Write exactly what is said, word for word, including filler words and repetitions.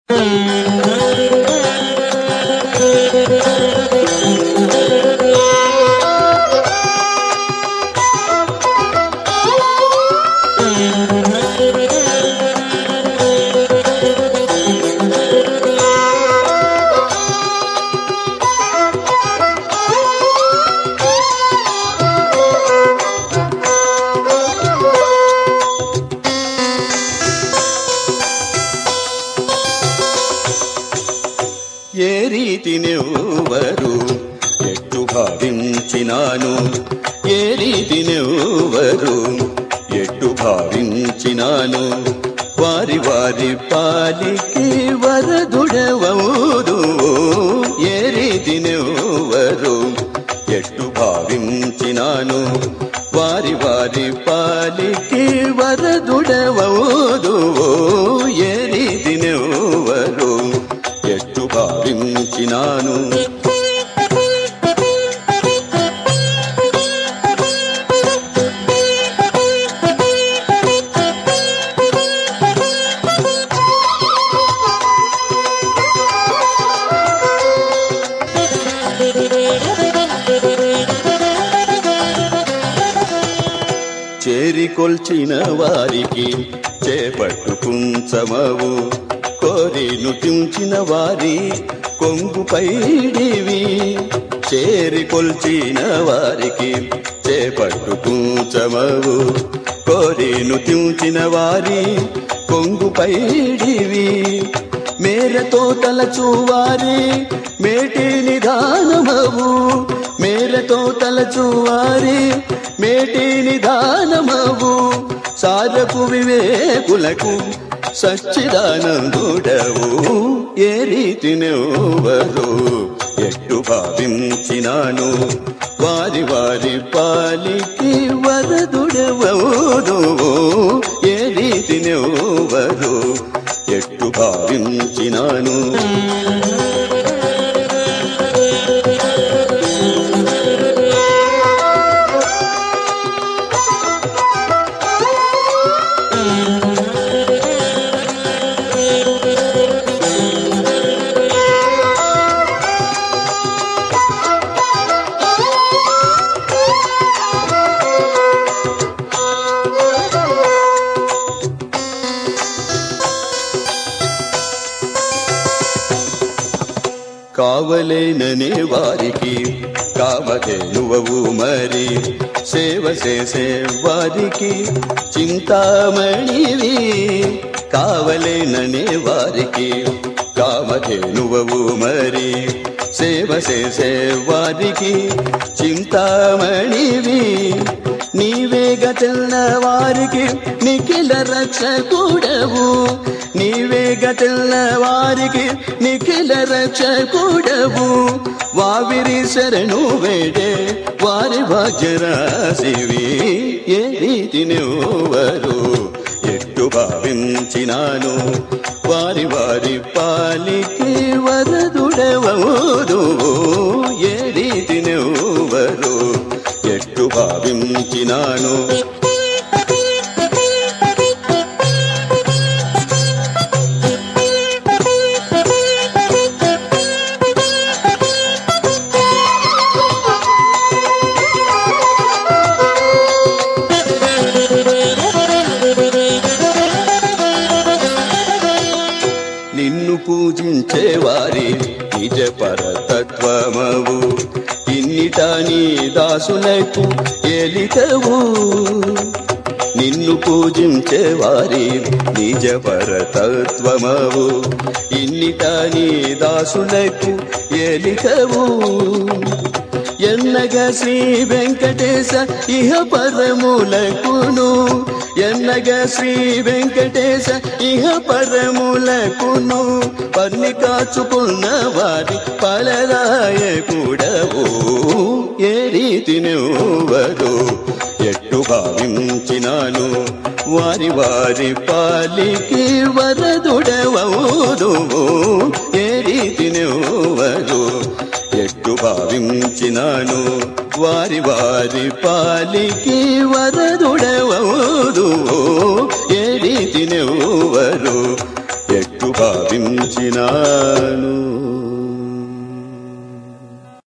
ఏ రీతినెవ్వరు ఎట్టు భావించినాను ఏ రీతినెవ్వరు ఎట్టు భావించినాను వారి వారి పాలికి వరదుడవౌదు ఏ రీతినెవ్వరు ఎట్టు భావించినాను వారి వారి పాలికి వరదుడవౌదు ఏ రీతినెవ్వరు ఎట్టు భావించినాను చేరికొల్చిన వారికి చేపట్టుకుంచమవు కోరి నుతించిన వారి కొంగు పైడివి చేరికొల్చిన వారికి చేపట్టుకుంచమవు కోరి నుతించిన వారి కొంగు పైడివి మేరతో తలచువారి మేటి నిదానమవు మేరతో తలచువారి మేటి నిదానమవు సారపు వివేకులకు సచ్చిదానందుడవు ఏ రీతినెవ్వరు ఎట్టు భావించినాను వారి వారి పాలికి వరదుడవౌదు ఏ రీతినెవ్వరు ఎట్టు భావించినాను కావలేననే వారికి కావధేనువవు మరి సేవ చేసే వారికి చింతామణివి కావలేననే వారికి కావధేనువవు మరి సేవ చేసే వారికి చింతామణివి నీవే గతిల్న వారికి నిఖిల రక్షకుడవు నీవే గతిల్న వారికి నిఖిల రక్షకుడవు వావిరి శరణు వేడే వారి భాగ్యరాశివి ఏ రీతినెవ్వరు ఎట్టు భావించినాను వారి వారి పాలికి వరదుడవౌదు ఏ రీతినెవ్వరు ఎట్టు భావించినాను నిన్ను పూజించే వారి నిజ పరతత్వమవు ఇన్నిట నీ దాసులకు ఏలికవు నిన్ను పూజించే వారి నిజ పరతత్వమవు ఇన్నిట నీ దాసులకు ఏలికవు ఎన్నగ శ్రీ వెంకటేశ ఇహ పరములకును ఎన్నగ శ్రీ వెంకటేశ ఇహ పరములకును పర్ని కాచుకున్న వారి పలరాయకుడవు ఏ రీతినెవ్వరు ఎట్టు భావించినాను వారి వారి పాలికి వరదుడవౌదు ఏ రీతినెవ్వరు ఎట్టు భావించినాను వారి వారి పాలికి వరదుడవౌదు ఏ రీతినెవ్వరు ఎట్టు భావించినాను.